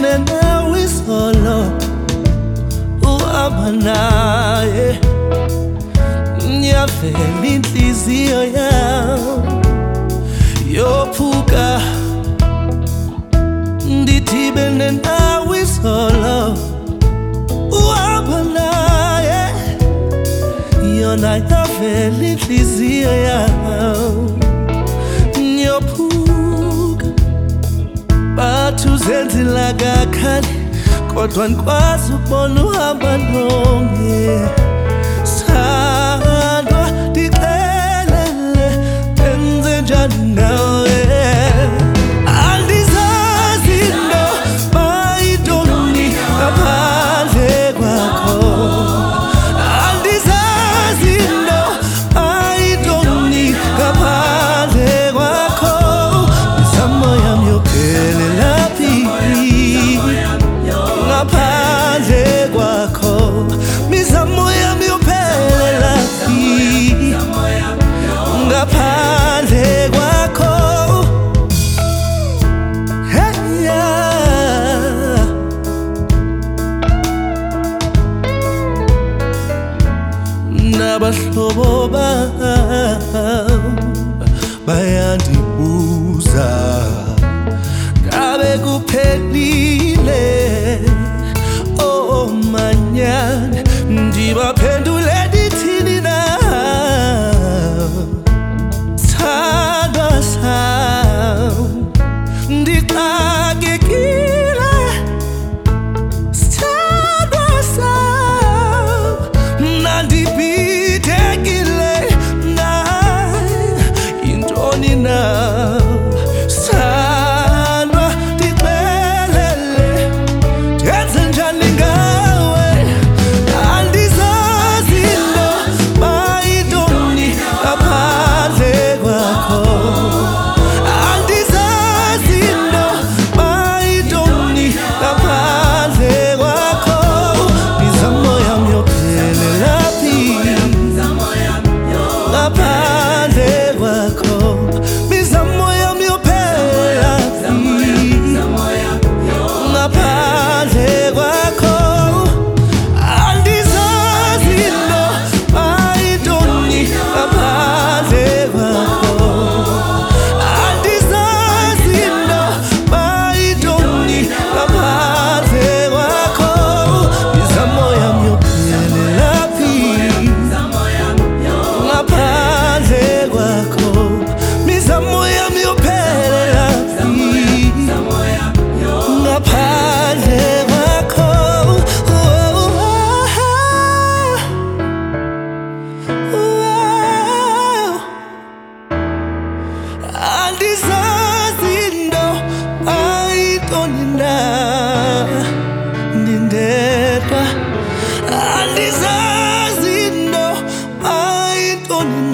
Ndidibene nawe izolo uhamba naye, yavela inhliziyo yami yophuka. Ndidibene nawe izolo uhamba naye, yona yavela inhliziyo yami yophuka. Bathi uzenzela kakhali kodwa ndikwazi ukubona uhamba nonke. Sithandwa ndixelele ndenze njani nawe. Andizazi noba yintoni ngaphandle kwakho, andizazi noba yintoni ngaphandle kwakho. Imizamo yami yophelela phi ngaphandle kwakho, imizamo yami yophelela phi ngaphandle kwakho. Hey, yeah. Nabahlobo bam bayandibuza ngabe kuphelile oh manyana, ndibaphendule ndithini na. Sithandwa sam ndixakekile, sithandwa sam nandibhidekile na. Yintoni na sithandwa ndixelele ndenze njani ngawe. Andizazi noba yintoni ngaphandle kwakho, andizazi noba yintoni ngaphandle kwakho. Imizamo yami yophelela phi ngaphandle kwakho, imizamo yami yophelela phi ngaphandle kwakho. Andizazi noba yintoni ngaphandle kwakho, andizazi noba yintoni ngaphandle kwakho. Imizamo yami yophelela phi ngaphandle kwakho, imizamo yami yophelela phi ngaphandle kwakho. Andizazi noba yintoni na, ndindedwa. Andizazi noba yintoni